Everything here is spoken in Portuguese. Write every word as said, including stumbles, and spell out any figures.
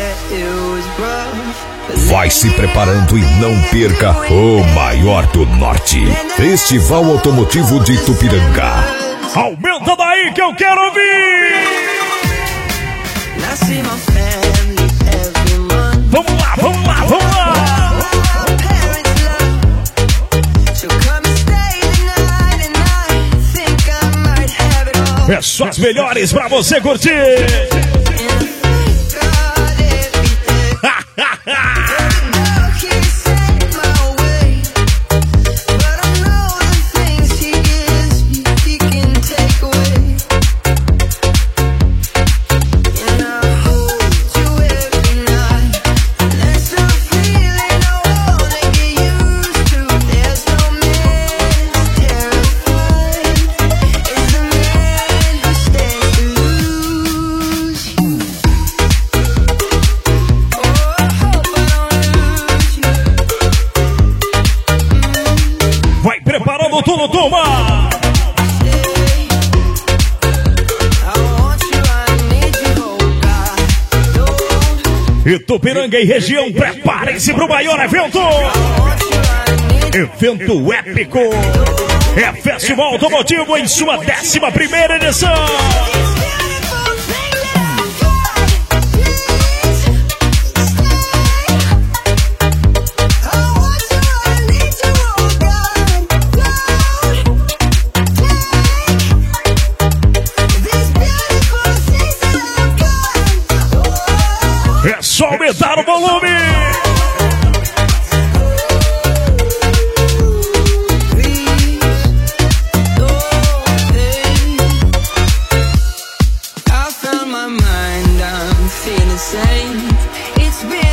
Vai se preparando e não perca o maior do Norte, Festival Automotivo de Tupiranga. Aumenta daí que eu quero ouvir! Vamos lá, vamos lá, vamos lá! É só as melhores pra você curtir! Tudo, turma! Itupiranga e região, preparem-se pro maior evento! Evento épico! É Festival Automotivo em sua décima primeira edição! É só aumentar o volume! I found my mind, I'm feeling sane. It's been